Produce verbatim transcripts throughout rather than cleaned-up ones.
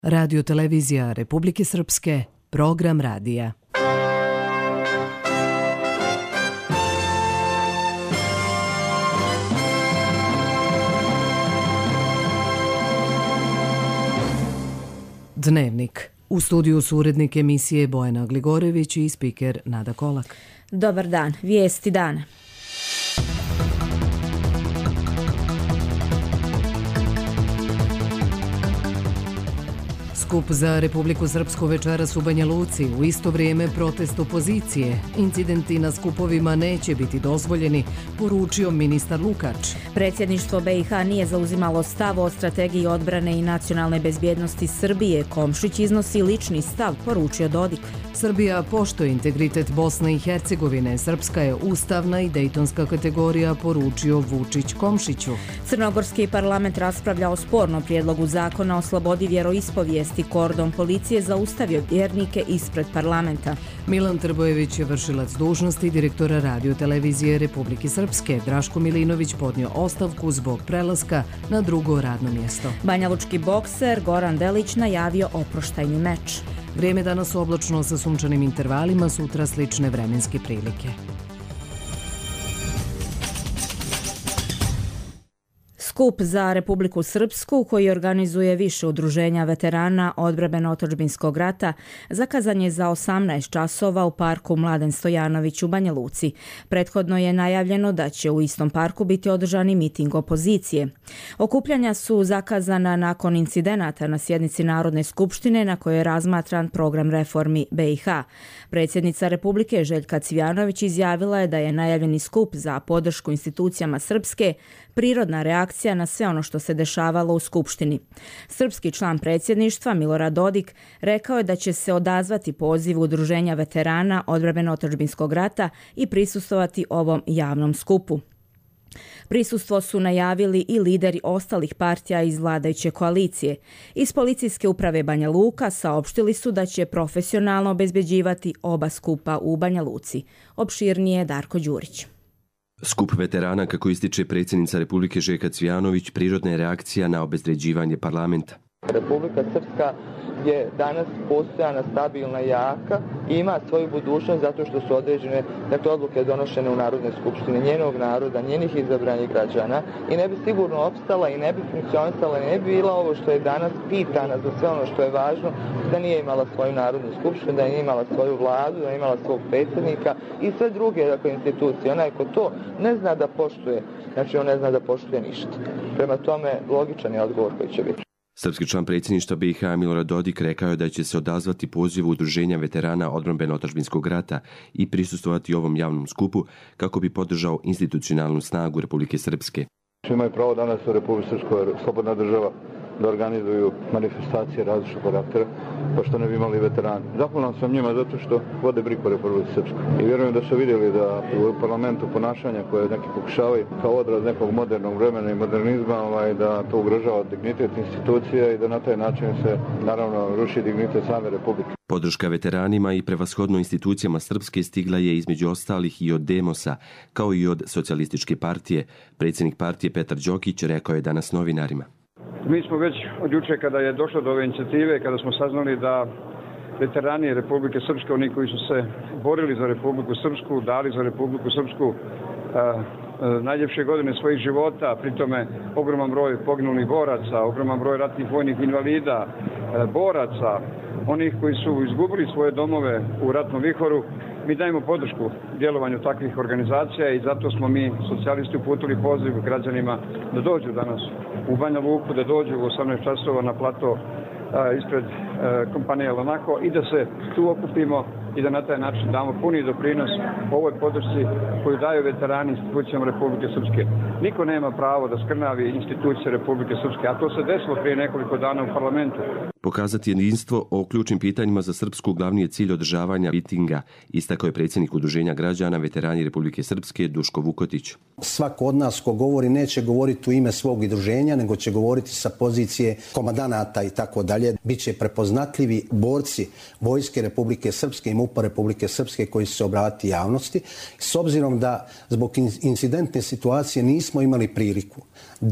Radio televizija Republike Srpske, program radija. Dnevnik. U studiju su urednik emisije Bojana Gligorević i spiker Nada Kolak. Dobar dan, vijesti dana. Skup za Republiku Srpsku večeras u Banja Luci, u isto vrijeme protest opozicije. Incidenti na skupovima neće biti dozvoljeni, poručio ministar Lukač. Predsjedništvo B i H nije zauzimalo stav o strategiji odbrane i nacionalne bezbjednosti Srbije. Komšić iznosi lični stav, poručio Dodik. Srbija poštuje integritet Bosne i Hercegovine. Srpska je ustavna i dejtonska kategorija, poručio Vučić Komšiću. Crnogorski parlament raspravlja o spornom prijedlogu zakona o slobodi vjeroispovijesti. Kordon policije zaustavio vjernike ispred parlamenta. Milan Trbojević je vršilac dužnosti direktora radio televizije Republike Srpske. Draško Milinović podnio ostavku zbog prelaska na drugo radno mjesto. Banjalučki bokser Goran Delić najavio oproštajni meč. Vrijeme danas oblačno sa sunčanim intervalima, sutra slične vremenske prilike. Skup za Republiku Srpsku, koji organizuje više udruženja veterana odbrambeno-otadžbinskog rata, zakazan je za osamnaest časova u parku Mladen Stojanović u Banja Luci. Prethodno je najavljeno da će u istom parku biti održani miting opozicije. Okupljanja su zakazana nakon incidenata na sjednici Narodne skupštine na kojoj je razmatran program reformi B i H. Predsjednica Republike Željka Cvijanović izjavila je da je najavljeni skup za podršku institucijama Srpske prirodna reakcija na sve ono što se dešavalo u Skupštini. Srpski član predsjedništva Milorad Dodik rekao je da će se odazvati pozivu udruženja veterana odbrambeno-otadžbinskog rata i prisustvovati ovom javnom skupu. Prisustvo su najavili i lideri ostalih partija iz vladajuće koalicije. Iz policijske uprave Banja Luka saopštili su da će profesionalno obezbeđivati oba skupa u Banja Luci. Opširnije Darko Đurić. Skup veterana, kako ističe predsjednica Republike Željka Cvijanović, prirodna je reakcija na obezvređivanje parlamenta. Republika Srpska je danas postojana, stabilna, jaka i ima svoju budućnost zato što su određene dakle, odluke donošene u Narodnoj skupštini njenog naroda, njenih izabranih građana i ne bi sigurno opstala i ne bi funkcionisala i ne bi bila ovo što je danas pitana za sve ono što je važno, da nije imala svoju Narodnu skupštinu, da nije imala svoju vladu, da nije imala svog predsjednika i sve druge dakle, institucije. Onaj ko to ne zna da poštuje, znači on ne zna da poštuje ništa. Prema tome, logičan je odgovor koji će biti. Srpski član predsjedništva B i H Milorad Dodik rekao je da će se odazvati pozivu udruženja veterana odbrambeno-otadžbinskog rata i prisustvovati ovom javnom skupu kako bi podržao institucionalnu snagu Republike Srpske. Imaju pravo danas u Republike Srpskoj slobodna država da organizuju manifestacije različitog karaktera, pa što ne bi imali veterani. Zahvalan sam njima zato što vode brigu Republike Srpskoj. I vjerujem da su vidjeli da u parlamentu ponašanja koje neki pokušavaju kao odraz nekog modernog vremena i modernizma, ovaj, da to ugrožava dignitet institucija i da na taj način se naravno ruši dignitet same Republike. Podrška veteranima i prevashodno institucijama Srpske stigla je između ostalih i od Demosa, kao i od Socijalističke partije. Predsjednik partije Petar Đokić rekao je danas novinarima. Mi smo već od juče kada je došlo do ove inicijative, kada smo saznali da veterani Republike Srpske, oni koji su se borili za Republiku Srpsku, dali za Republiku Srpsku uh, uh, najljepše godine svojih života, pritome ogroman broj poginulih boraca, ogroman broj ratnih vojnih invalida, uh, boraca, onih koji su izgubili svoje domove u ratnom vihoru, mi dajemo podršku djelovanju takvih organizacija i zato smo mi socijalisti uputili poziv građanima da dođu danas u Banja Luku, da dođu u osamnaest časova na plato a, ispred a, kompanije Lonako i da se tu okupimo i da na taj način damo puni doprinos ovoj podršci koju daju veterani institucijama Republike Srpske. Niko nema pravo da skrnavi institucije Republike Srpske, a to se desilo prije nekoliko dana u parlamentu. Pokazati jedinstvo o ključnim pitanjima za Srpsku glavni je cilj održavanja mitinga, istakao je predsjednik Udruženja građana veterani Republike Srpske Duško Vukotić. Svako od nas ko govori neće govoriti u ime svog udruženja, nego će govoriti sa pozicije komandanata i tako dalje. Biće prepoznatljivi borci Vojske Republike Srpske i MUP-a Republike Srpske koji će se obratiti javnosti. S obzirom da zbog incidentne situacije nismo imali priliku da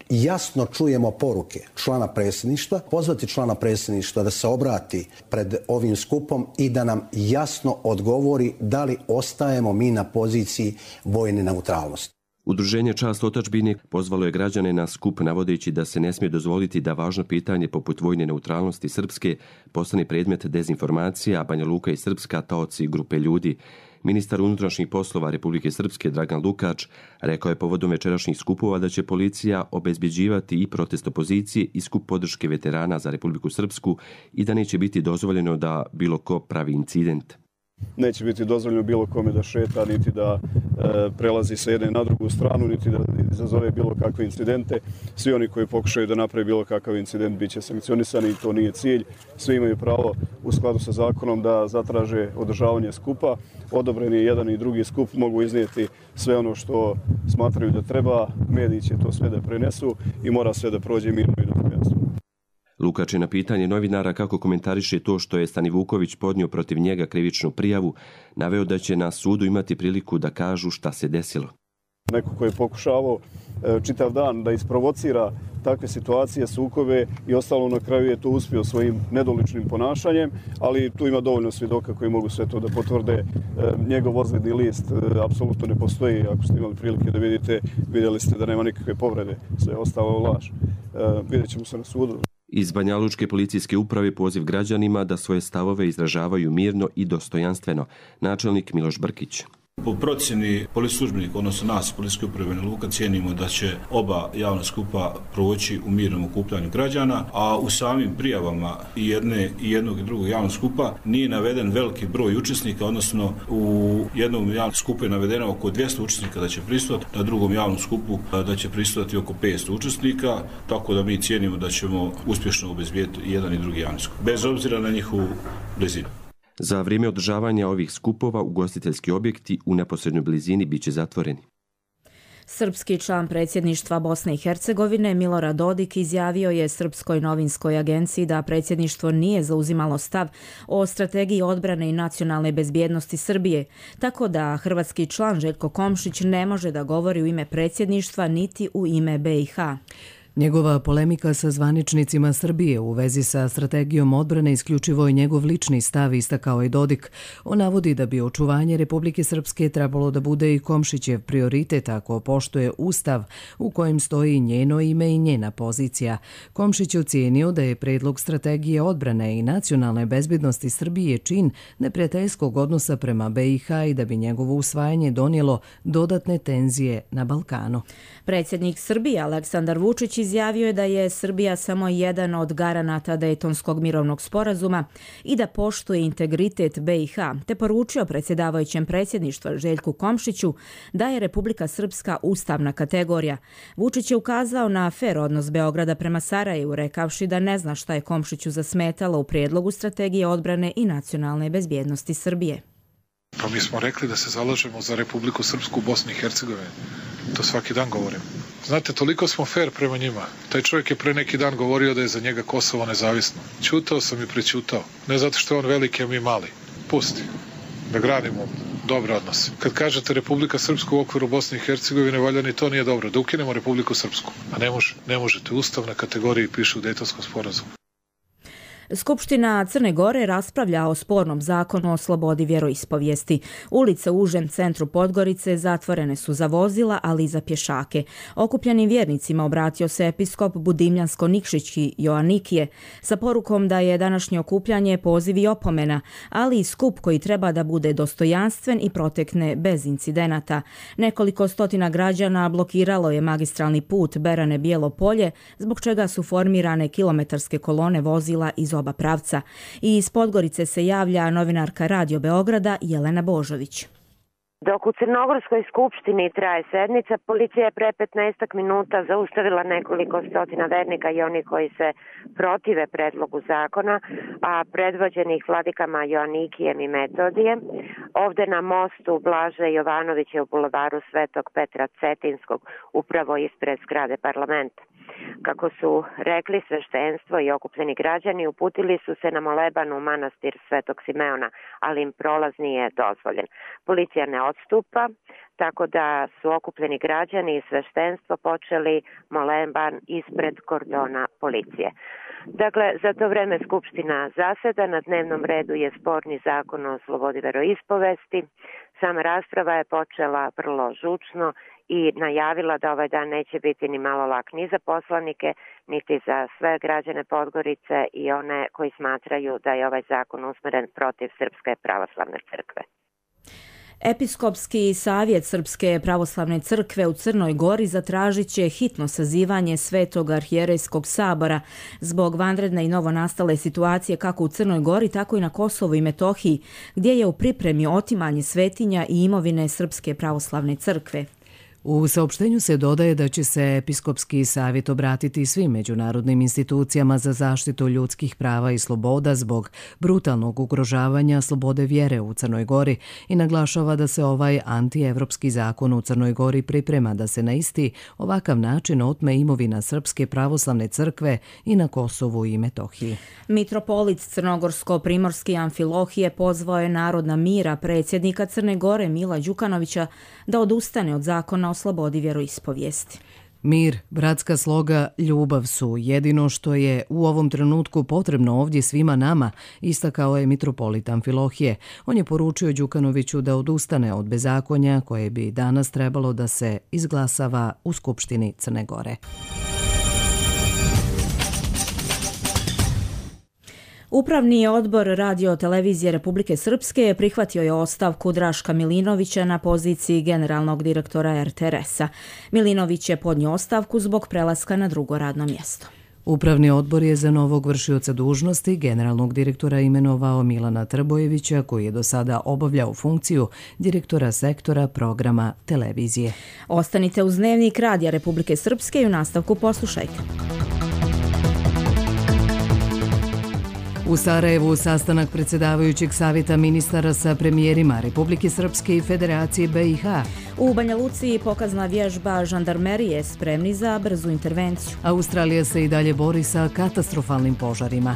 jasno čujemo poruke člana predsjedništva, pozvati člana predsjedništva da se obrati pred ovim skupom i da nam jasno odgovori da li ostajemo mi na poziciji vojne neutralnosti. Udruženje Čast otadžbine pozvalo je građane na skup navodeći da se ne smije dozvoliti da važno pitanje poput vojne neutralnosti Srpske postane predmet dezinformacija, a Banja Luka i Srpska taoci grupe ljudi. Ministar unutrašnjih poslova Republike Srpske Dragan Lukač rekao je povodom večerašnjih skupova da će policija obezbeđivati i protest opozicije i skup podrške veterana za Republiku Srpsku i da neće biti dozvoljeno da bilo ko pravi incident. Neće biti dozvoljeno bilo kome da šeta, niti da e, prelazi sa jedne na drugu stranu, niti da izazove bilo kakve incidente. Svi oni koji pokušaju da naprave bilo kakav incident bit će sankcionisani i to nije cilj. Svi imaju pravo u skladu sa zakonom da zatraže održavanje skupa. Odobren je jedan i drugi skup, mogu iznijeti sve ono što smatraju da treba. Mediji će to sve da prenesu i mora sve da prođe mirno i dostojanstveno. Lukač je na pitanje novinara kako komentariše to što je Stani Vuković podnio protiv njega krivičnu prijavu, naveo da će na sudu imati priliku da kažu šta se desilo. Neko ko je pokušavao čitav dan da isprovocira takve situacije, sukobe i ostalo na kraju je to uspio svojim nedoličnim ponašanjem, ali tu ima dovoljno svjedoka koji mogu sve to da potvrde. Njegov ozledni list apsolutno ne postoji, ako ste imali prilike da vidite, vidjeli ste da nema nikakve povrede, sve je ostalo laž. Vidjet ćemo se na sudu. Iz Banjalučke policijske uprave poziv građanima da svoje stavove izražavaju mirno i dostojanstveno. Načelnik Miloš Brkić. Po procjeni policijskih službenika, odnosno nas, policijske uprave Banja Luka, cijenimo da će oba javna skupa proći u mirnom okupljanju građana, a u samim prijavama i jedne i jednog i drugog javnog skupa nije naveden veliki broj učesnika, odnosno u jednom javnom skupu je navedeno oko dvjesto učesnika da će prisustvovati, na drugom javnom skupu da će prisustvovati oko petsto učesnika, tako da mi cijenimo da ćemo uspješno obezbijediti jedan i drugi javni skup, bez obzira na njihovu blizinu. Za vrijeme održavanja ovih skupova ugostiteljski objekti u neposrednoj blizini biće zatvoreni. Srpski član predsjedništva Bosne i Hercegovine Milorad Dodik izjavio je Srpskoj novinskoj agenciji da predsjedništvo nije zauzimalo stav o strategiji odbrane i nacionalne bezbjednosti Srbije, tako da hrvatski član Željko Komšić ne može da govori u ime predsjedništva niti u ime B i H. Njegova polemika sa zvaničnicima Srbije u vezi sa strategijom odbrane isključivo je njegov lični stav, istakao je Dodik. On navodi da bi očuvanje Republike Srpske trebalo da bude i Komšićev prioritet ako poštuje Ustav u kojem stoji njeno ime i njena pozicija. Komšić je ocijenio da je predlog strategije odbrane i nacionalne bezbjednosti Srbije čin neprijateljskog odnosa prema B i H i da bi njegovo usvajanje donijelo dodatne tenzije na Balkanu. Predsjednik Srbije Aleksandar Vučić izjavio je da je Srbija samo jedan od garanata Dejtonskog mirovnog sporazuma i da poštuje integritet B i H, te poručio predsjedavajućem predsjedništva Željku Komšiću da je Republika Srpska ustavna kategorija. Vučić je ukazao na fer odnos Beograda prema Sarajevu, rekavši da ne zna šta je Komšiću zasmetalo u prijedlogu strategije odbrane i nacionalne bezbjednosti Srbije. Pa mi smo rekli da se zalažemo za Republiku Srpsku u Bosni i Hercegovini. To svaki dan govorim. Znate, toliko smo fair prema njima. Taj čovjek je pre neki dan govorio da je za njega Kosovo nezavisno. Ćutao sam i prećutao. Ne zato što je on veliki, a mi mali. Pusti. Da gradimo dobre odnose. Kad kažete Republika Srpska u okviru Bosne i Hercegovine, valjda ni to nije dobro. Da ukinemo Republiku Srpsku. A ne može. Ne možete. Ustavne kategorije piše u Dejtonskom sporazumu. Skupština Crne Gore raspravlja o spornom zakonu o slobodi vjeroispovijesti. Ulice u užem centru Podgorice zatvorene su za vozila, ali i za pješake. Okupljenim vjernicima obratio se episkop Budimljansko-Nikšićki Joanikije sa porukom da je današnje okupljanje poziv i opomena, ali i skup koji treba da bude dostojanstven i protekne bez incidenata. Nekoliko stotina građana blokiralo je magistralni put Berane-Bijelo Polje, zbog čega su formirane kilometarske kolone vozila iz oba pravca. I iz Podgorice se javlja novinarka Radio Beograda Jelena Božović. Dok u Crnogorskoj skupštini traje sednica, policija je pre petnaestak minuta zaustavila nekoliko stotina vernika i oni koji se protive predlogu zakona, a predvođenih vladikama Joanikijem i Metodijem, ovde na mostu Blaže Jovanovića u bulevaru Svetog Petra Cetinskog, upravo ispred zgrade parlamenta. Kako su rekli sveštenstvo i okupljeni građani, uputili su se na moleban u manastir Svetog Simeona, ali im prolaz nije dozvoljen. Policija ne odstupa, tako da su okupljeni građani i sveštenstvo počeli molemban ispred kordona policije. Dakle, za to vreme Skupština zaseda, na dnevnom redu je sporni zakon o slobodi veroispovesti. Sama rasprava je počela vrlo žučno i najavila da ovaj dan neće biti ni malo lak ni za poslanike, niti za sve građane Podgorice i one koji smatraju da je ovaj zakon usmeren protiv Srpske pravoslavne crkve. Episkopski savjet Srpske pravoslavne crkve u Crnoj Gori zatražit će hitno sazivanje Svetog arhijerejskog sabora zbog vanredne i novonastale situacije kako u Crnoj Gori, tako i na Kosovu i Metohiji, gdje je u pripremi otimanje svetinja i imovine Srpske pravoslavne crkve. U saopštenju se dodaje da će se Episkopski savjet obratiti svim međunarodnim institucijama za zaštitu ljudskih prava i sloboda zbog brutalnog ugrožavanja slobode vjere u Crnoj Gori i naglašava da se ovaj antievropski zakon u Crnoj Gori priprema da se na isti ovakav način otme imovina Srpske pravoslavne crkve i na Kosovu i Metohiji. Mitropolit Crnogorsko-Primorski Amfilohije pozvao je Narodna mira predsjednika Crne Gore Mila Đukanovića da odustane od zakona o slobodi vjeroispovijesti. Mir, bratska sloga, ljubav su jedino što je u ovom trenutku potrebno ovdje svima nama, istakao je mitropolit Amfilohije. On je poručio Đukanoviću da odustane od bezakonja koje bi danas trebalo da se izglasava u Skupštini Crne Gore. Upravni odbor Radio televizije Republike Srpske prihvatio je ostavku Draška Milinovića na poziciji generalnog direktora er te er es-a. Milinović je podnio ostavku zbog prelaska na drugo radno mjesto. Upravni odbor je za novog vršioca dužnosti generalnog direktora imenovao Milana Trbojevića, koji je do sada obavljao funkciju direktora sektora programa televizije. Ostanite uz Dnevnik Radija Republike Srpske i u nastavku poslušajte. U Sarajevu sastanak predsjedavajućeg savjeta ministara sa premijerima Republike Srpske i Federacije be i ha. U Banja Luci pokazna vježba žandarmerije spremni za brzu intervenciju. Australija se i dalje bori sa katastrofalnim požarima.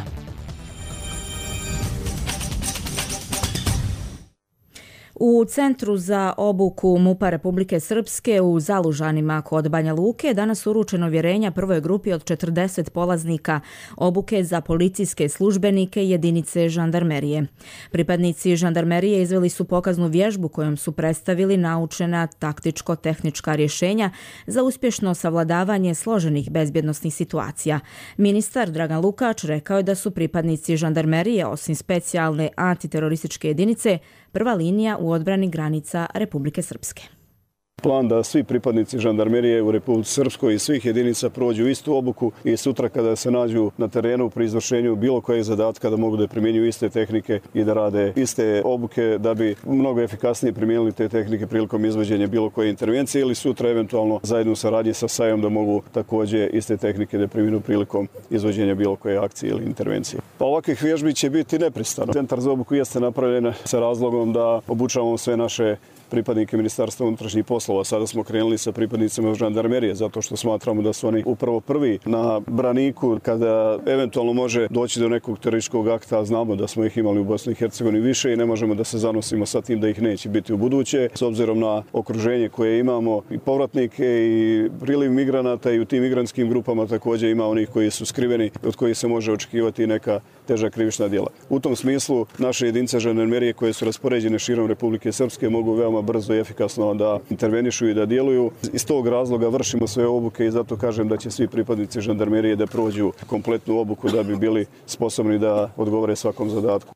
U Centru za obuku MUP-a Republike Srpske u Zalužanima kod Banja Luke danas uručeno vjerenja prvoj grupi od četrdeset polaznika obuke za policijske službenike jedinice žandarmerije. Pripadnici žandarmerije izveli su pokaznu vježbu kojom su predstavili naučena taktičko-tehnička rješenja za uspješno savladavanje složenih bezbjednosnih situacija. Ministar Dragan Lukač rekao je da su pripadnici žandarmerije osim specijalne antiterorističke jedinice prva linija u odbrani granica Republike Srpske. Plan da svi pripadnici žandarmerije u Republici Srpskoj i svih jedinica prođu istu obuku i sutra kada se nađu na terenu pri izvršenju bilo kojeg zadatka da mogu da primjenjuju iste tehnike i da rade iste obuke da bi mnogo efikasnije primijenili te tehnike prilikom izvođenja bilo koje intervencije ili sutra eventualno zajedno u saradnji sa sajom da mogu također iste tehnike da primjenu prilikom izvođenja bilo koje akcije ili intervencije. Pa ovakvih vježbi će biti neprestano. Centar za obuku jeste napravljen sa razlogom da obučavamo sve naše pripadnike Ministarstva unutrašnjih poslova. Sada smo krenuli sa pripadnicima žandarmerije zato što smatramo da su oni upravo prvi na braniku kada eventualno može doći do nekog terorističkog akta, a znamo da smo ih imali u Bosni i Hercegovini više i ne možemo da se zanosimo sa tim da ih neće biti u buduće. S obzirom na okruženje koje imamo i povratnike i priliv migranata i u tim migrantskim grupama također ima onih koji su skriveni od kojih se može očekivati neka teža krivična djela. U tom smislu naše jedinice žandarmerije koje su raspoređene širom Republike Srpske mogu veoma brzo i efikasno da intervenišu i da djeluju. Iz tog razloga vršimo sve obuke i zato kažem da će svi pripadnici žandarmerije da prođu kompletnu obuku da bi bili sposobni da odgovore svakom zadatku.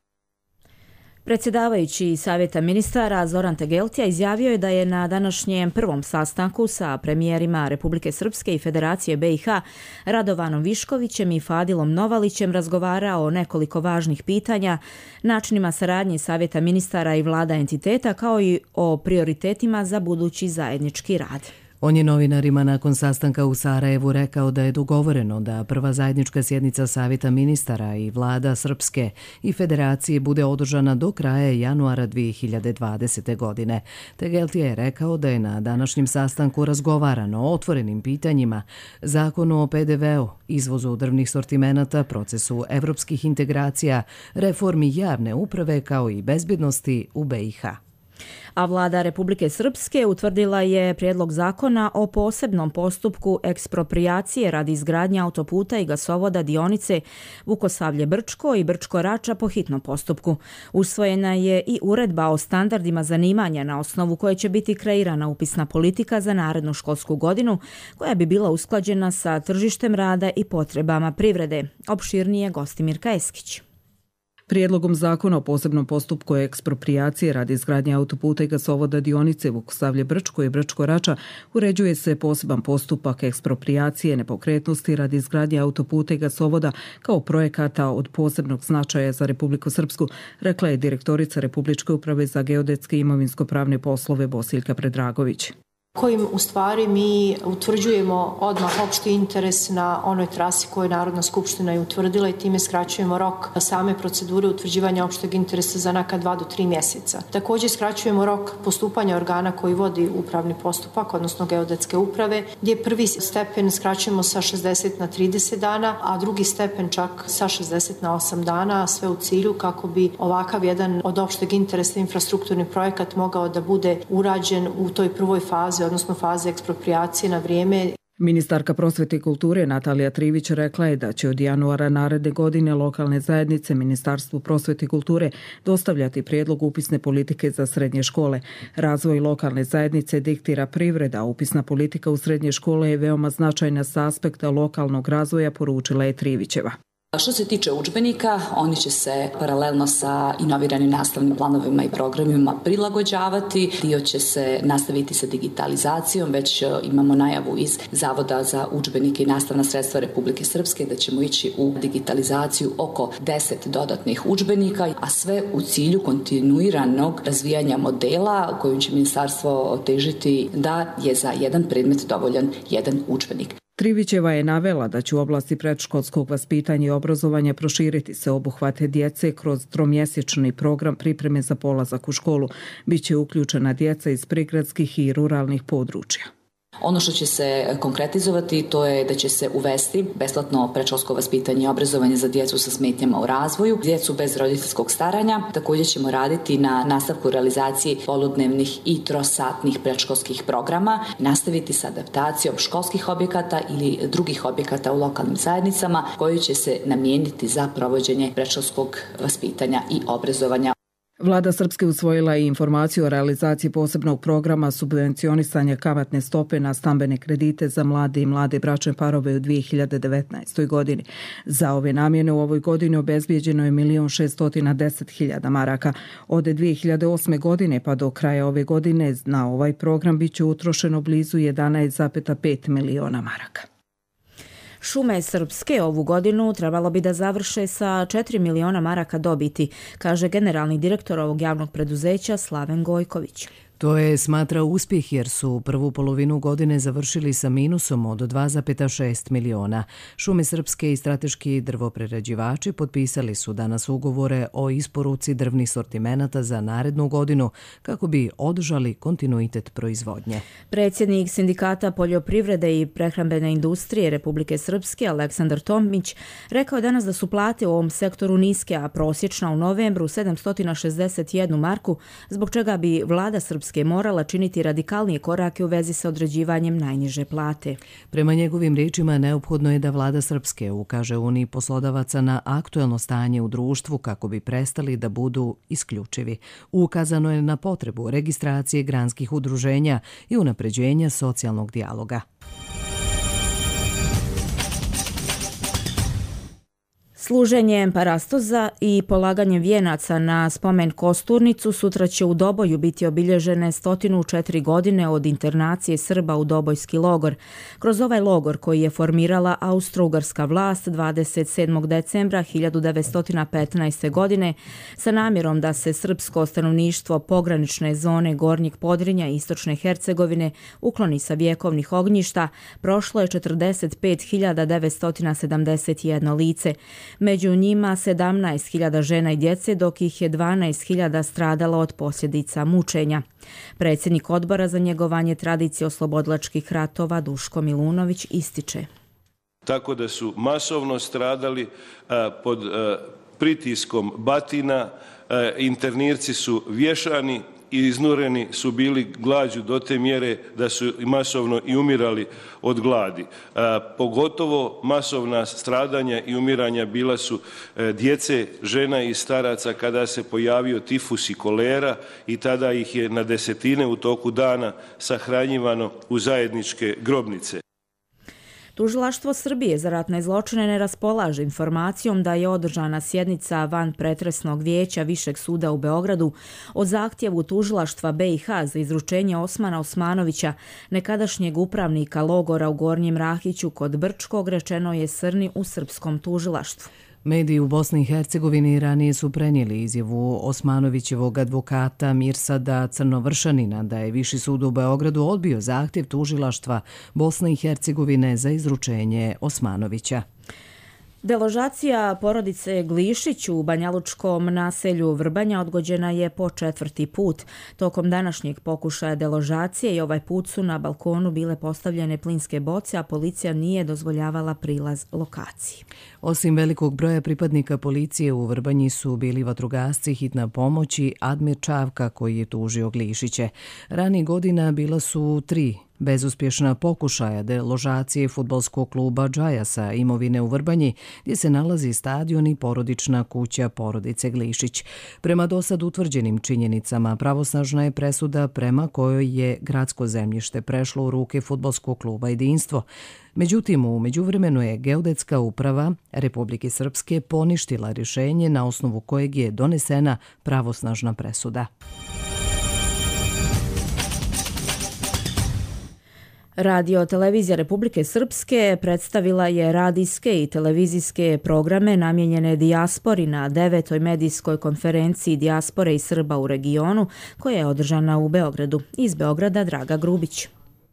Predsjedavajući savjeta ministara Zoran Tegeltija izjavio je da je na današnjem prvom sastanku sa premijerima Republike Srpske i Federacije be i ha Radovanom Viškovićem i Fadilom Novalićem razgovarao o nekoliko važnih pitanja, načinima saradnje savjeta ministara i vlada entiteta kao i o prioritetima za budući zajednički rad. On je novinarima nakon sastanka u Sarajevu rekao da je dogovoreno da prva zajednička sjednica Savjeta ministara i vlada Srpske i Federacije bude održana do kraja januara dvije hiljade dvadesete. godine. Tegeltija je rekao da je na današnjem sastanku razgovarano o otvorenim pitanjima, zakonu o pe de veu, izvozu drvnih sortimenata, procesu evropskih integracija, reformi javne uprave kao i bezbjednosti u be i ha. A vlada Republike Srpske utvrdila je prijedlog zakona o posebnom postupku eksproprijacije radi izgradnje autoputa i gasovoda dionice Vukosavlje-Brčko i Brčko-Rača po hitnom postupku. Usvojena je i uredba o standardima zanimanja na osnovu koje će biti kreirana upisna politika za narednu školsku godinu, koja bi bila usklađena sa tržištem rada i potrebama privrede. Opširnije Gostimirka Eskić. Prijedlogom zakona o posebnom postupku eksproprijacije radi izgradnje autoputa i gasovoda dionice Vukosavlje-Brčko i Brčko-Rača uređuje se poseban postupak eksproprijacije nepokretnosti radi izgradnje autoputa i gasovoda kao projekata od posebnog značaja za Republiku Srpsku, rekla je direktorica Republičke uprave za geodetske i imovinsko-pravne poslove Bosiljka Predragović. Kojim u stvari mi utvrđujemo odmah opšti interes na onoj trasi koju je Narodna skupština i utvrdila i time skraćujemo rok same procedure utvrđivanja opšteg interesa za neka dva do tri mjeseca. Također skraćujemo rok postupanja organa koji vodi upravni postupak, odnosno geodetske uprave, gdje prvi stepen skraćujemo sa šezdeset na trideset dana, a drugi stepen čak sa šezdeset na osam dana, sve u cilju kako bi ovakav jedan od opšteg interesa infrastrukturni projekat mogao da bude urađen u toj prvoj fazi, odnosno faze eksproprijacije na vrijeme. Ministarka prosvete i kulture Natalija Trivić rekla je da će od januara naredne godine lokalne zajednice Ministarstvu prosvete i kulture dostavljati prijedlog upisne politike za srednje škole. Razvoj lokalne zajednice diktira privreda, a upisna politika u srednje škole je veoma značajna sa aspekta lokalnog razvoja, poručila je Trivićeva. Što se tiče udžbenika, oni će se paralelno sa inoviranim nastavnim planovima i programima prilagođavati. Dio će se nastaviti sa digitalizacijom, već imamo najavu iz Zavoda za udžbenike i nastavna sredstva Republike Srpske da ćemo ići u digitalizaciju oko deset dodatnih udžbenika, a sve u cilju kontinuiranog razvijanja modela kojim će ministarstvo težiti da je za jedan predmet dovoljan jedan udžbenik. Trivićeva je navela da će u oblasti predškolskog vaspitanja i obrazovanja proširiti se obuhvate djece kroz tromjesečni program pripreme za polazak u školu. Biće uključena djeca iz prigradskih i ruralnih područja. Ono što će se konkretizovati to je da će se uvesti besplatno predškolsko vaspitanje i obrazovanje za djecu sa smetnjama u razvoju, djecu bez roditeljskog staranja. Također ćemo raditi na nastavku realizaciji poludnevnih i trosatnih predškolskih programa, nastaviti sa adaptacijom školskih objekata ili drugih objekata u lokalnim zajednicama koji će se namijeniti za provođenje predškolskog vaspitanja i obrazovanja. Vlada Srpske usvojila je informaciju o realizaciji posebnog programa subvencionisanja kamatne stope na stambene kredite za mlade i mlade bračne parove u dvije hiljade devetnaestoj. godini. Za ove namjene u ovoj godini obezbijeđeno je milion šeststotina deset hiljada maraka. Od dvije hiljade osme. godine pa do kraja ove godine na ovaj program biće utrošeno blizu jedanaest zarez pet miliona maraka. Šume Srpske ovu godinu trebalo bi da završe sa četiri miliona maraka dobiti, kaže generalni direktor ovog javnog preduzeća Slaven Gojković. To je smatra uspjeh jer su prvu polovinu godine završili sa minusom od dva zarez šest miliona. Šume Srpske i strateški drvoprerađivači potpisali su danas ugovore o isporuci drvnih sortimenata za narednu godinu kako bi održali kontinuitet proizvodnje. Predsjednik Sindikata poljoprivrede i prehrambene industrije Republike Srpske Aleksandar Tomić rekao je danas da su plate u ovom sektoru niske, a prosječna u novembru sedamsto šezdeset jednu marku, zbog čega bi vlada Srpske morala činiti radikalnije korake u vezi sa određivanjem najniže plate. Prema njegovim riječima neophodno je da vlada Srpske ukaže Uniji poslodavaca na aktuelno stanje u društvu kako bi prestali da budu isključivi. Ukazano je na potrebu registracije granskih udruženja i unapređenja socijalnog dijaloga. Služenjem parastoza i polaganjem vijenaca na spomen Kosturnicu sutra će u Doboju biti obilježene sto četiri godine od internacije Srba u Dobojski logor. Kroz ovaj logor koji je formirala austro-ugarska vlast dvadeset sedmog decembra hiljadu devetsto petnaeste. godine sa namjerom da se srpsko stanovništvo pogranične zone Gornjeg Podrinja i Istočne Hercegovine ukloni sa vjekovnih ognjišta, prošlo je četrdeset pet hiljada devetsto sedamdeset jedno lice. Među njima sedamnaest hiljada žena i djece, dok ih je dvanaest hiljada stradalo od posljedica mučenja. Predsjednik odbora za njegovanje tradicije oslobodilačkih ratova Duško Milunović ističe. Tako da su masovno stradali a, pod a, pritiskom batina, a, internirci su vješani, i iznureni su bili glađu do te mjere da su masovno i umirali od gladi. A, pogotovo masovna stradanja i umiranja bila su e, djece, žena i staraca kada se pojavio tifus i kolera i tada ih je na desetine u toku dana sahranjivano u zajedničke grobnice. Tužilaštvo Srbije za ratne zločine ne raspolaže informacijom da je održana sjednica vanpretresnog vijeća Višeg suda u Beogradu o zahtjevu tužilaštva B i H za izručenje Osmana Osmanovića, nekadašnjeg upravnika logora u Gornjem Rahiću kod Brčkog, rečeno je Srni u srpskom tužilaštvu. Mediji u Bosni i Hercegovini ranije su prenijeli izjavu Osmanovićevog advokata Mirsada Crnovršanina da je Viši sud u Beogradu odbio zahtjev tužilaštva Bosne i Hercegovine za izručenje Osmanovića. Deložacija porodice Glišić u banjalučkom naselju Vrbanja odgođena je po četvrti put. Tokom današnjeg pokušaja deložacije i ovaj put su na balkonu bile postavljene plinske boce, a policija nije dozvoljavala prilaz lokaciji. Osim velikog broja pripadnika policije u Vrbanji su bili vatrogasci, hitna pomoć i Admir Čavka koji je tužio Glišiće. Ranijih godina bila su tri bezuspješna pokušaja deložacije fudbalskog kluba Džajasa imovine u Vrbanji, gdje se nalazi stadion i porodična kuća porodice Glišić. Prema dosad utvrđenim činjenicama, pravosnažna je presuda prema kojoj je gradsko zemljište prešlo u ruke fudbalskog kluba Jedinstvo. Međutim, u međuvremenu je Geodetska uprava Republike Srpske poništila rješenje na osnovu kojeg je donesena pravosnažna presuda. Radio televizija Republike Srpske predstavila je radijske i televizijske programe namijenjene dijaspori na devetoj medijskoj konferenciji dijaspore i Srba u regionu koja je održana u Beogradu. Iz Beograda Draga Grubić.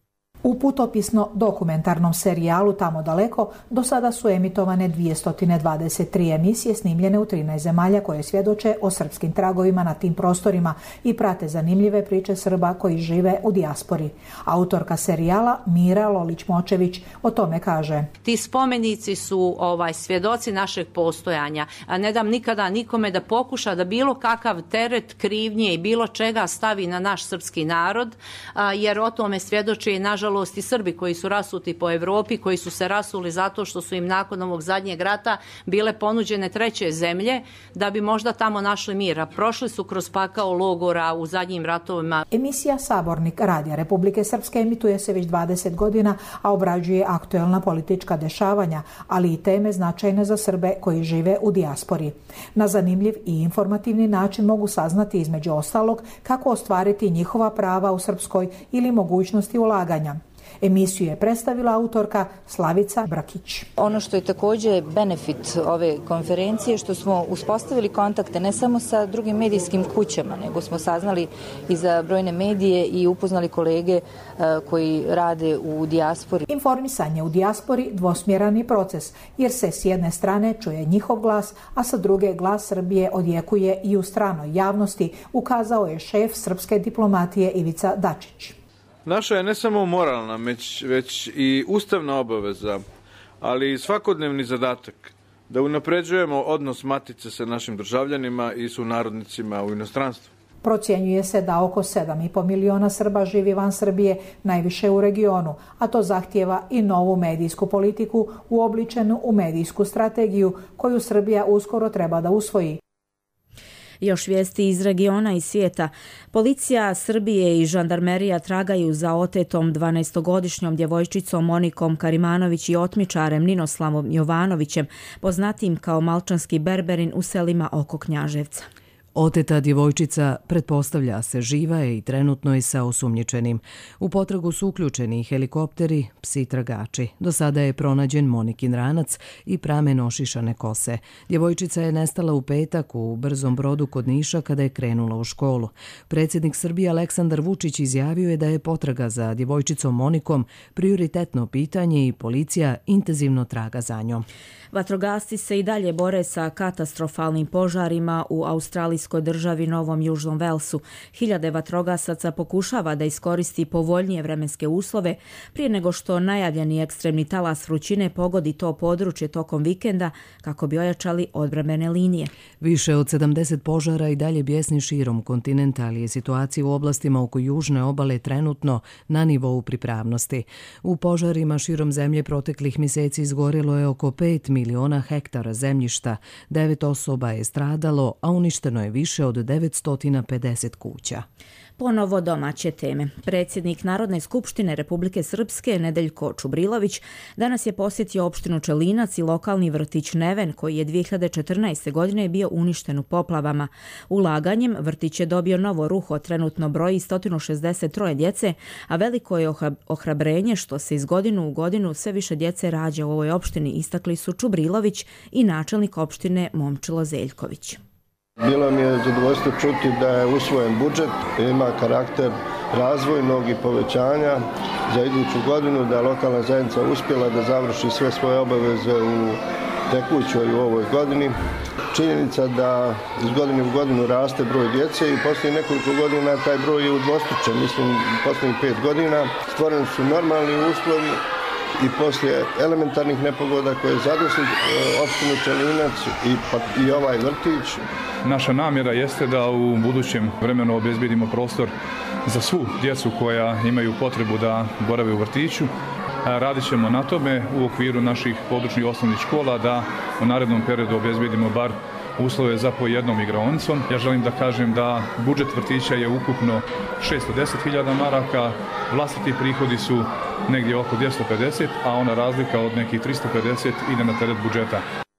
U putopisno-dokumentarnom serijalu Tamo daleko do sada su emitovane dvjesto dvadeset tri emisije snimljene u trinaest zemalja koje svjedoče o srpskim tragovima na tim prostorima i prate zanimljive priče Srba koji žive u dijaspori. Autorka serijala Mira Lolić-Močević o tome kaže: Ti spomenici su ovaj svjedoci našeg postojanja. A ne dam nikada nikome da pokuša da bilo kakav teret krivnje i bilo čega stavi na naš srpski narod, a, jer o tome svjedoči nažalost i Srbi koji su rasuti po Evropi, koji su se rasuli zato što su im nakon ovog zadnjeg rata bile ponuđene treće zemlje da bi možda tamo našli mir, a prošli su kroz pakao logora u zadnjim ratovima. Emisija Sabornik Radija Republike Srpske emituje se već dvadeset godina, a obrađuje aktuelna politička dešavanja, ali i teme značajne za Srbe koji žive u dijaspori. Na zanimljiv i informativni način mogu saznati između ostalog kako ostvariti njihova prava u Srpskoj ili mogućnosti ulaganja. Emisiju je predstavila autorka Slavica Brakić. Ono što je također benefit ove konferencije što smo uspostavili kontakte ne samo sa drugim medijskim kućama, nego smo saznali i za brojne medije i upoznali kolege koji rade u dijaspori. Informisanje u dijaspori dvosmjeran je proces, jer se s jedne strane čuje njihov glas, a sa druge glas Srbije odjekuje i u stranoj javnosti, ukazao je šef srpske diplomatije Ivica Dačić. Naša je ne samo moralna, već, već i ustavna obaveza, ali i svakodnevni zadatak da unapređujemo odnos matice sa našim državljanima i sunarodnicima u inostranstvu. Procjenjuje se da oko sedam i po miliona Srba živi van Srbije, najviše u regionu, a to zahtijeva i novu medijsku politiku uobličenu u medijsku strategiju koju Srbija uskoro treba da usvoji. Još vijesti iz regiona i svijeta. Policija Srbije i žandarmerija tragaju za otetom dvanaestogodišnjom djevojčicom Monikom Karimanović i otmičarem Ninoslavom Jovanovićem, poznatim kao Malčanski berberin u selima oko Knjaževca. Oteta djevojčica pretpostavlja se živa je i trenutno je sa osumnjičenim. U potragu su uključeni helikopteri, psi tragači. Do sada je pronađen Monikin ranac i pramen ošišane kose. Djevojčica je nestala u petak u brzom brodu kod Niša kada je krenula u školu. Predsjednik Srbije Aleksandar Vučić izjavio je da je potraga za djevojčicom Monikom prioritetno pitanje i policija intenzivno traga za njom. Vatrogasci se i dalje bore sa katastrofalnim požarima u australijskoj državi Novom Južnom Velsu. Hiljade vatrogasaca pokušava da iskoristi povoljnije vremenske uslove prije nego što najavljeni ekstremni talas vrućine pogodi to područje tokom vikenda kako bi ojačali odbrambene linije. Više od sedamdeset požara i dalje bjesni širom kontinenta, ali je situacija u oblastima oko južne obale trenutno na nivou pripravnosti. U požarima širom zemlje proteklih mjeseci izgorilo je oko pet miliona hektara zemljišta, devet osoba je stradalo, a uništeno je više od devetsto pedeset kuća. Ponovo domaće teme. Predsjednik Narodne skupštine Republike Srpske Nedeljko Čubrilović danas je posjetio opštinu Čelinac i lokalni vrtić Neven koji je dvije hiljade četrnaeste. godine bio uništen u poplavama. Ulaganjem vrtić je dobio novo ruho, trenutno broji sto šezdeset tri djece, a veliko je ohrabrenje što se iz godinu u godinu sve više djece rađa u ovoj opštini, istakli su Čubrilović i načelnik opštine Momčilo Zeljković. Bilo mi je zadovoljstvo čuti da je usvojen budžet, ima karakter razvojnog i povećanja za iduću godinu, da je lokalna zajednica uspjela da završi sve svoje obaveze u tekućoj u ovoj godini. Činjenica da iz godine u godinu raste broj djece i poslije nekoliko godina taj broj je udvostručen, mislim posljednjih pet godina. Stvoreni su normalni uslovi i poslije elementarnih nepogoda koje zadesli opštinu Čelinac i, pa, i ovaj vrtić. Naša namjera jeste da u budućem vremenu obezbedimo prostor za svu djecu koja imaju potrebu da borave u vrtiću. Radit ćemo na tome u okviru naših područnih osnovnih škola da u narednom periodu obezbedimo bar uslove za po jednom igraonicom. Ja želim da kažem da budžet vrtića je ukupno šessto deset hiljada maraka, vlastiti prihodi su negdje oko dvjesto pedeset, a ona razlika od nekih tristo pedeset ide na teret budžeta.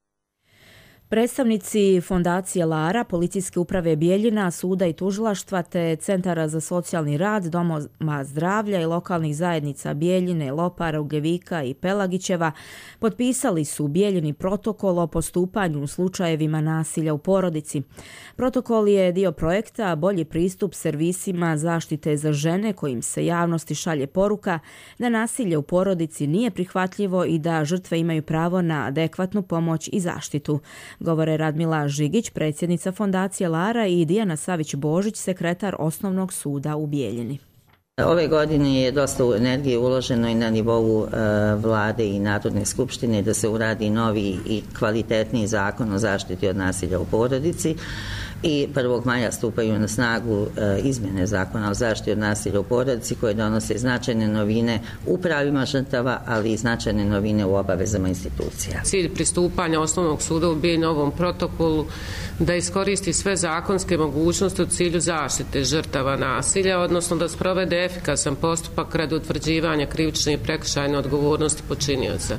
Predstavnici Fondacije Lara, Policijske uprave Bijeljina, suda i tužilaštva te Centara za socijalni rad, Doma zdravlja i lokalnih zajednica Bijeljine, Lopara, Ugljevika i Pelagićeva potpisali su Bijeljini protokol o postupanju u slučajevima nasilja u porodici. Protokol je dio projekta Bolji pristup servisima zaštite za žene kojim se javnosti šalje poruka da nasilje u porodici nije prihvatljivo i da žrtve imaju pravo na adekvatnu pomoć i zaštitu. Govore Radmila Žigić, predsjednica Fondacije Lara, i Dijana Savić-Božić, sekretar Osnovnog suda u Bijeljini. Ove godine je dosta energije uloženo i na nivou e, vlade i Narodne skupštine da se uradi novi i kvalitetniji zakon o zaštiti od nasilja u porodici. I prvog maja stupaju na snagu e, izmjene zakona o zaštiti od nasilja u porodici koje donose značajne novine u pravima žrtava, ali i značajne novine u obavezama institucija. Cilj pristupanja Osnovnog suda u Bijeljini ovom protokolu da iskoristi sve zakonske mogućnosti u cilju zaštite žrtava nasilja, odnosno da sprovede efikasan postupak radi utvrđivanja krivične i prekršajne odgovornosti počinioca.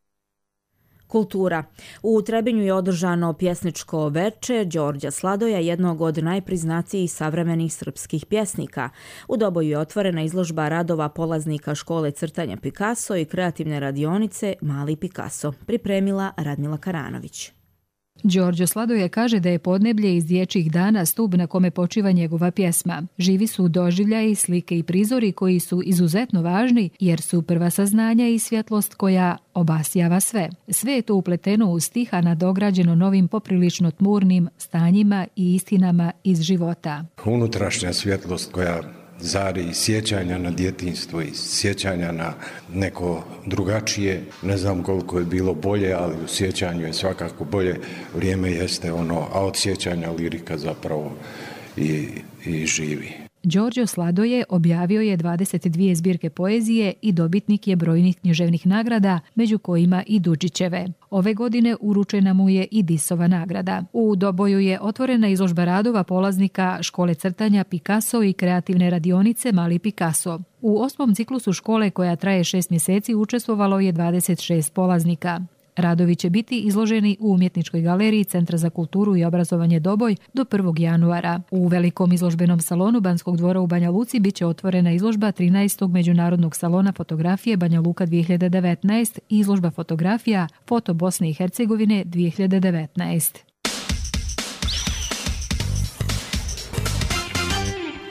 Kultura. U Trebinju je održano pjesničko veče Đorđa Sladoja, jednog od najpriznatijih savremenih srpskih pjesnika. U Doboju je otvorena izložba radova polaznika škole crtanja Picasso i kreativne radionice Mali Picasso. Pripremila Radmila Karanović. Đorđo Sladoja kaže da je podneblje iz dječjih dana stup na kome počiva njegova pjesma. Živi su doživljaji, slike i prizori koji su izuzetno važni jer su prva saznanja i svjetlost koja obasjava sve. Sve je to upleteno u stih, a nadograđeno novim poprilično tmurnim stanjima i istinama iz života. Unutrašnja svjetlost koja zari i sjećanja na djetinjstvo i sjećanja na neko drugačije. Ne znam koliko je bilo bolje, ali u sjećanju je svakako bolje. Vrijeme jeste ono, a od sjećanja lirika zapravo i, i živi. Đorđo Sladoje objavio je dvadeset dvije zbirke poezije i dobitnik je brojnih književnih nagrada, među kojima i Dučićeve. Ove godine uručena mu je i Disova nagrada. U Doboju je otvorena izložba radova polaznika škole crtanja Picasso i kreativne radionice Mali Picasso. U osmom ciklusu škole, koja traje šest mjeseci, učestvovalo je dvadeset šest polaznika. Radovi će biti izloženi u Umjetničkoj galeriji Centra za kulturu i obrazovanje Doboj do prvog januara. U velikom izložbenom salonu Banskog dvora u Banja Luci bit će otvorena izložba trinaestog Međunarodnog salona fotografije Banja Luka dvije hiljade devetnaest i izložba fotografija Foto Bosne i Hercegovine dvije hiljade devetnaest.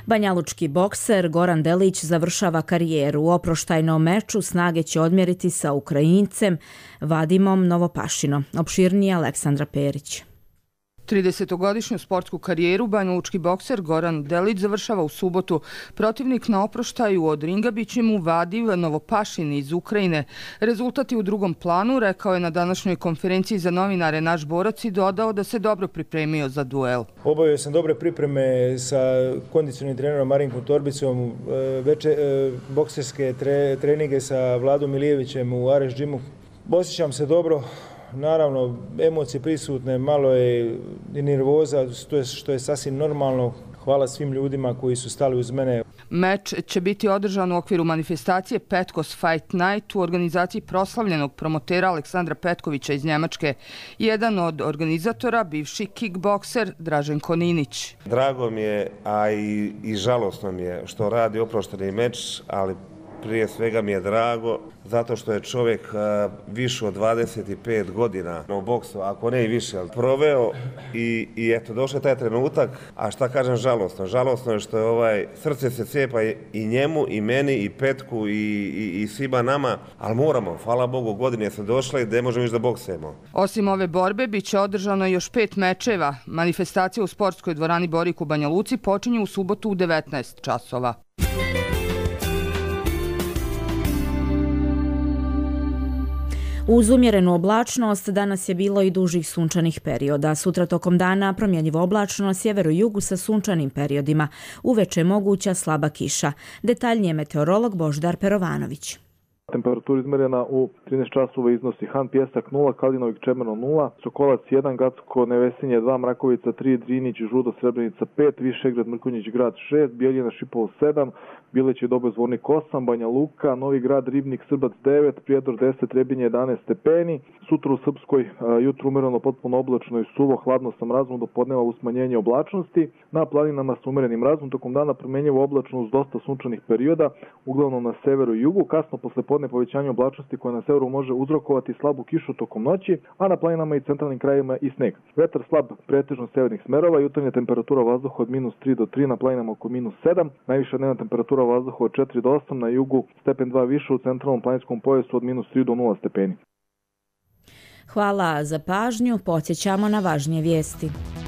Banjalučki bokser Goran Delić završava karijeru. U oproštajnom meču snage će odmjeriti sa Ukrajincem Vadimom Novopašinom. Opširnije Aleksandra Perić. tridesetogodišnju sportsku karijeru banjalučki bokser Goran Delić završava u subotu. Protivnik na oproštaju od ringa biće mu Vadim Novopašin iz Ukrajine. Rezultati u drugom planu, rekao je na današnjoj konferenciji za novinare naš borac i dodao da se dobro pripremio za duel. Obavio sam dobre pripreme sa kondicionim trenerom Marinkom Torbicom, veče, bokserske tre, treninge sa Vladom Milijevićem u Ares Gymu. Osjećam se dobro. Naravno, emocije prisutne, malo je i nervoza, to je što je sasvim normalno. Hvala svim ljudima koji su stali uz mene. Meč će biti održan u okviru manifestacije Petkos Fight Night u organizaciji proslavljenog promotera Aleksandra Petkovića iz Njemačke. Jedan od organizatora, bivši kickbokser Dražen Koninić. Drago mi je, a i, i žalosno mi je što radi oprošteni meč, ali prije svega mi je drago zato što je čovjek uh, više od dvadeset pet godina u boksu, ako ne i više, ali proveo i, i eto, došao je taj trenutak, a šta kažem žalosno? Žalosno je što je ovaj, srce se cijepa i njemu, i meni, i Petku, i, i, i svima nama, ali moramo, hvala Bogu, godine su došle i da možemo više da boksujemo. Osim ove borbe, bit će održano još pet mečeva. Manifestacija u sportskoj dvorani Borik u Banja Luci počinje u subotu u devetnaest časova. Uz umjerenu oblačnost danas je bilo i dužih sunčanih perioda. Sutra tokom dana promjenjivo oblačno na sjeveru i jugu sa sunčanim periodima. Uveče je moguća slaba kiša. Detaljnije meteorolog Božidar Perovanović. Temperatura izmerena u trinaest časova iznosi Han Pjesak nula, Kalinovik Čemerno nula, Sokolac jedan, Gacko Nevesinje dva, Mrakovica tri, Drinić Žudo Srebrenica pet, Višegrad Mrkonjić Grad šest, Bijeljina Šipovo sedam, Bileć i Dobo Zvornik osam, Banja Luka, Novi Grad Ribnik Srbac devet, Prijedor deset, Trebinje jedanaest stepeni. Sutra u Srpskoj jutro umereno potpuno oblačno i suvo, hladno sa mrazom, do podneva uz smanjenje oblačnosti. Na planinama sa umerenim mrazom, tokom dana promjenjivo oblačno uz dosta sunčanih perioda, uglavnom na severu i jugu, kasno posle podne povećanje oblačnosti koje na severu može uzrokovati slabu kišu tokom noći, a na planinama i centralnim krajevima i sneg. Vetar slab pretežno severnih smerova, jutarnja temperatura vazduha od minus tri do tri, na planinama oko minus sedam, najviša dnevna temperatura vazduha od četiri do osam, na jugu stepen dva više, u centralnom planinskom pojasu od minus tri do nula stepeni. Hvala za pažnju, podsjećamo na važnije vijesti.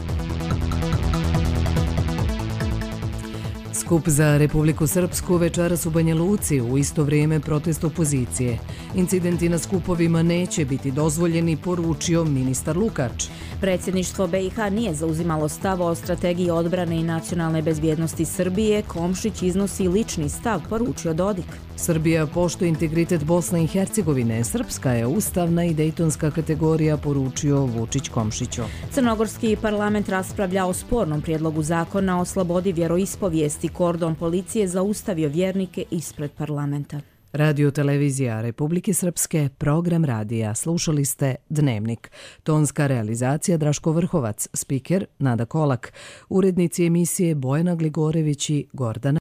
Skup za Republiku Srpsku večeras u Banja Luci, u isto vrijeme protest opozicije. Incidenti na skupovima neće biti dozvoljeni, poručio ministar Lukač. Predsjedništvo B i H nije zauzimalo stav o strategiji odbrane i nacionalne bezbjednosti Srbije. Komšić iznosi lični stav, poručio Dodik. Srbija poštuje integritet Bosne i Hercegovine. Srpska je ustavna i dejtonska kategorija, poručio Vučić Komšiću. Crnogorski parlament raspravlja o spornom prijedlogu zakona o slobodi vjeroispovijesti. Kordon policije zaustavio vjernike ispred parlamenta. Radio televizija Republike Srpske, program radija. Slušali ste Dnevnik. Tonska realizacija Draško Vrhovac, spiker Nada Kolak, urednici emisije Bojana Gligorević i Gordana